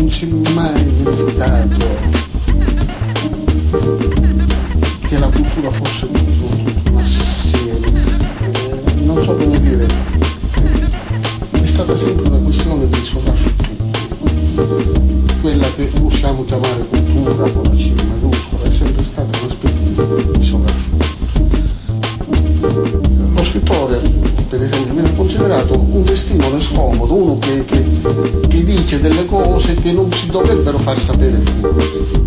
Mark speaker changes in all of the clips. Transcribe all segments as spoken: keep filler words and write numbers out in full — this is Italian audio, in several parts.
Speaker 1: non si è mai dimenticato che la cultura fosse tutto un assieme, eh, non so come dire, è stata sempre una questione di sovrasciutto. Quella che possiamo chiamare cultura con la C maiuscola è sempre stata una specie di sovrasciutto. Lo scrittore, per esempio, viene considerato un testimone scomodo, uno che, che, che dice delle cose che non si dovrebbero far sapere fuori.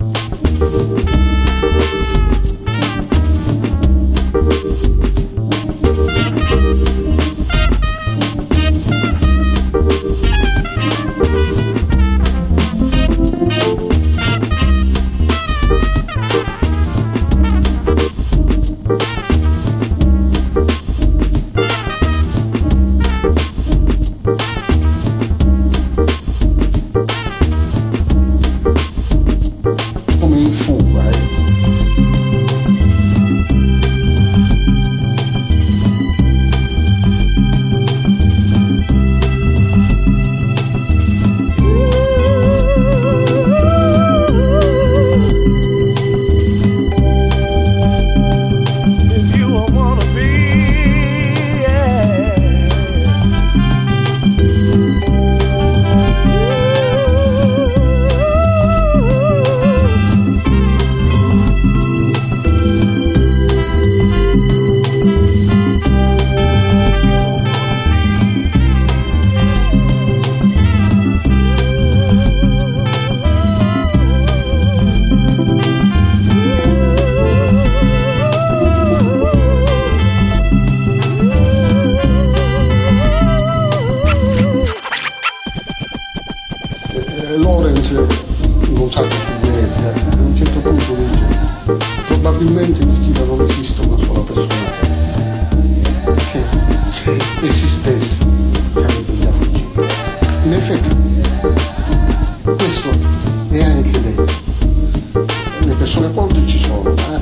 Speaker 1: Lorenz non sa suggerire, a un certo punto dice probabilmente in China non esiste una sola persona che se esistesse sarebbe già fuggito. In effetti questo è anche vero, le persone colte ci sono, ma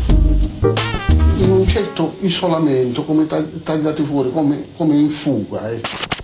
Speaker 1: in un certo isolamento, come tagliate fuori, come, come in fuga, ecco.